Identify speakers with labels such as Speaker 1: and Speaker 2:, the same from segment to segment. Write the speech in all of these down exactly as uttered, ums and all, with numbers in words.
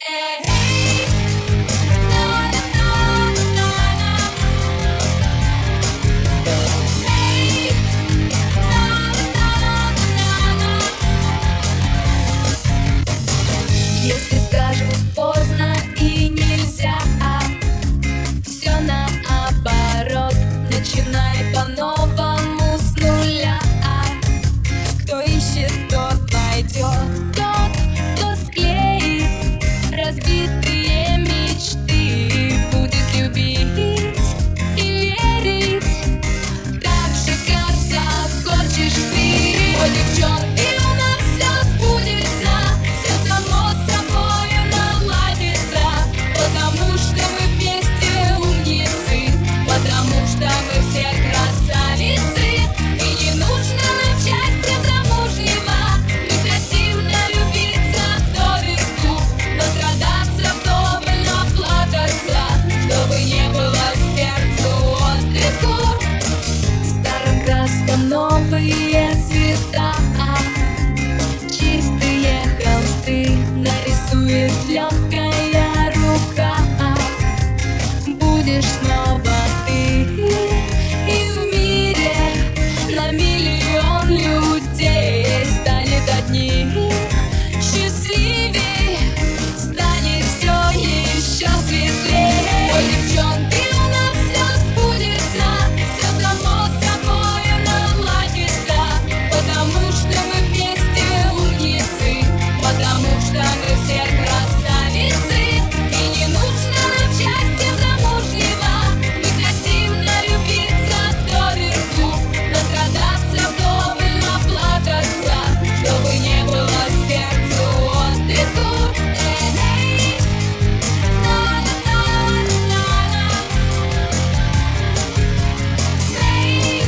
Speaker 1: Если скажут поздно и нельзя, все наоборот, начинай по-новому с нуля. Кто ищет, тот найдет, тот, кто склеит разбитые мечты, будет любить и верить так же, как захочешь ты. О, девчонки, у нас все сбудется, все само собой наладится, потому что мы вместе умницы, потому что мы все красавицы. И не нужно нам счастья замужнего, мы хотим налюбиться доверху, настрадаться вдоволь, наплакаться, чтобы не было сердцу отдыху. Старым краскам новые цвета, чистые холсты нарисует легкая рука. Будешь снова ты, и в мире на миллион людей станет одним счастливей, станет все еще светлее. Ой, девчонки, у нас все сбудется, все само собой наладится, потому что мы вместе умницы, потому что мы все красавицы. И не нужно нам счастья замужнего, мы хотим налюбиться доверху, настрадаться вдоволь, наплакаться, чтобы не было сердцу отдыху. Эй, на-на-на-на-на. Эй,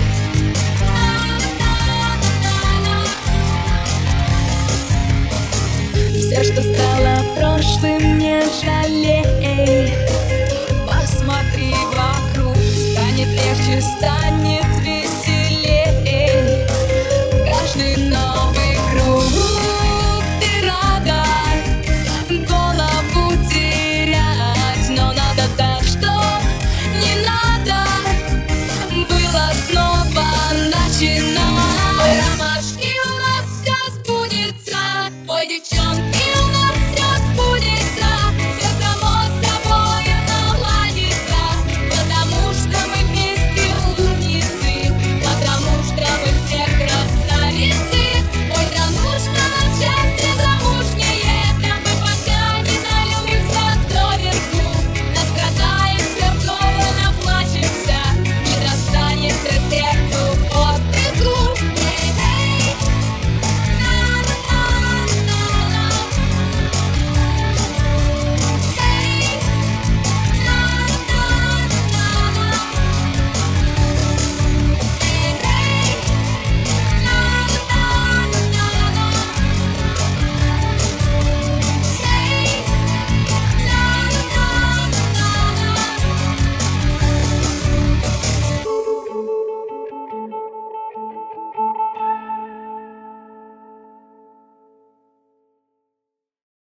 Speaker 1: на-на-на-на-на. Все, что стало прошлым, не жалей. Посмотри вокруг, станет легче, станет